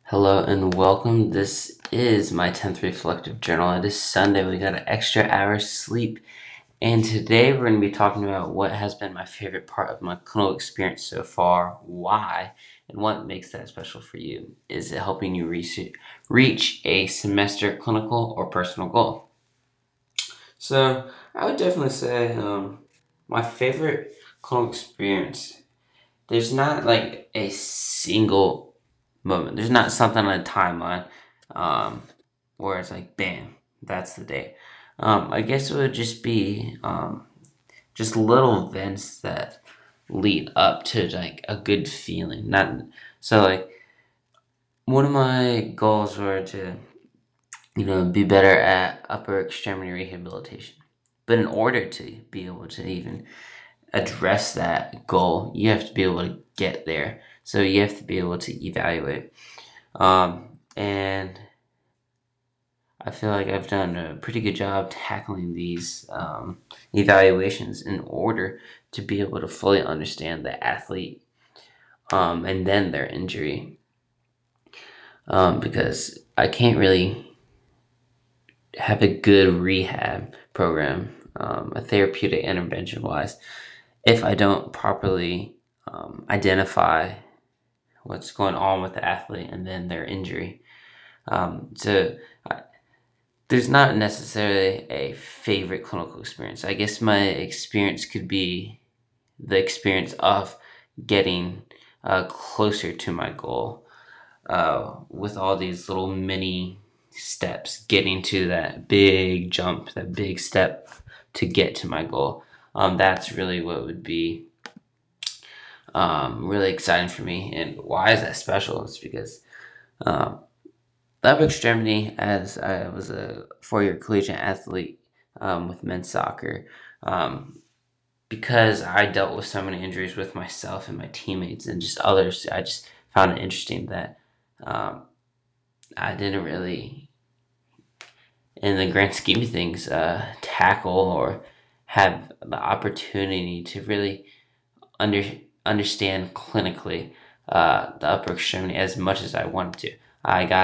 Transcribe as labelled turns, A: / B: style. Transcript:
A: Hello and welcome. This is my 10th reflective journal. It is Sunday. We got an extra hour sleep. And today we're going to be talking about what has been my favorite part of my clinical experience so far, why, and what makes that special for you. Is it helping you reach a semester clinical or personal goal? So I would definitely say my favorite clinical experience, there's not like a single moment. There's not something on a timeline um, where it's like, bam, that's the day. I guess it would just be just little events that lead up to like a good feeling. Not so like one of my goals were to be better at upper extremity rehabilitation. But in order to be able to even address that goal, you have to be able to get there. So you have to be able to evaluate. And I feel like I've done a pretty good job tackling these evaluations in order to be able to fully understand the athlete and then their injury. Because I can't really have a good rehab program, a therapeutic intervention wise, if I don't properly identify what's going on with the athlete and then their injury. So there's not necessarily a favorite clinical experience. I guess my experience could be the experience of getting closer to my goal with all these little mini steps, getting to that big jump, that big step to get to my goal. That's really what would be really exciting for me. And why is that special? It's because um, the upper extremity, as I was a 4-year collegiate athlete with men's soccer, because I dealt with so many injuries with myself and my teammates and just others, I just found it interesting that um, I didn't really, in the grand scheme of things, tackle or have the opportunity to really under, understand clinically the upper extremity as much as I wanted to. I got